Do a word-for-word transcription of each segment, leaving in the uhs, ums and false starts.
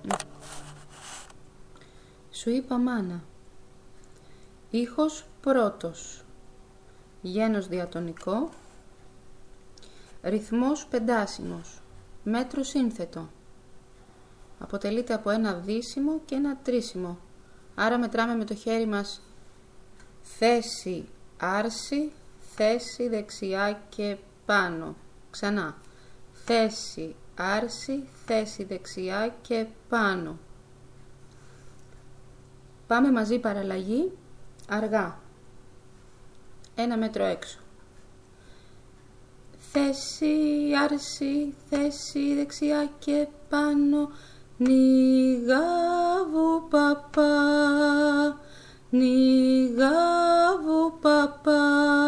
Σου είπα μάνα. Ήχος πρώτος. Γένος διατονικό. Ρυθμός πεντάσιμος. Μέτρο σύνθετο. Αποτελείται από ένα δίσιμο και ένα τρίσιμο. Άρα μετράμε με το χέρι μας θέση, άρση, θέση δεξιά και πάνω. Ξανά. Θέση, άρση, θέση δεξιά και πάνω. Πάμε μαζί παραλλαγή, αργά. Ένα μέτρο έξω. Θέση, άρση, θέση δεξιά και πάνω. Νιγάβου παπά, νιγάβου παπά,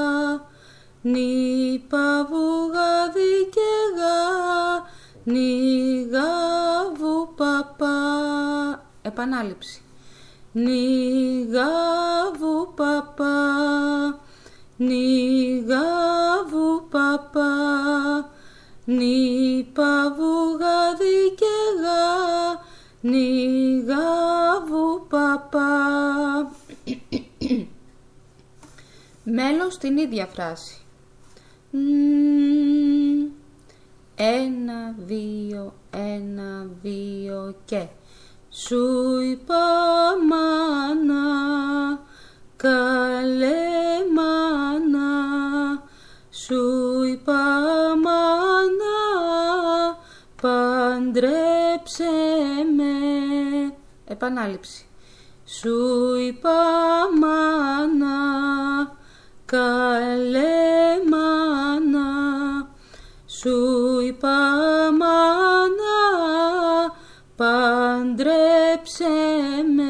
νίπα βουγάδι και γά, νιγάβου παπά. Επανάληψη. Νιγάβου παπά, νιγάβου παπά, νίπα βουγάδι και γά, νιγάβου παπά. Μέλος στην ίδια φράση. Ένα, δύο, ένα, δύο και σου είπα μάνα, καλέ μάνα, σου είπα μάνα, παντρέψε με. Επανάληψη. Σου είπα μάνα, καλέ μάνα, σου είπα μάνα, παντρέψε με.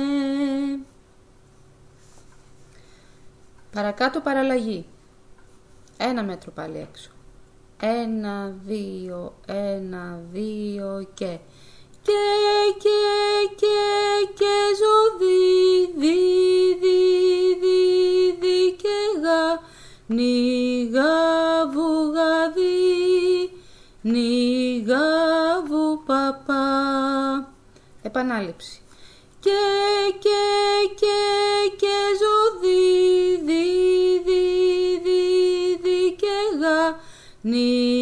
Παρακάτω παραλλαγή. Ένα μέτρο πάλι έξω. Ένα, δύο, ένα, δύο και και, και, και, και ζωδί, δι, δι, δι, δι και γα, νιγάβου γαδί, νιγάβου παπά. Επανάληψη. Και, και, και, και ζωδί, δι, δι, δι, δι και γα, νι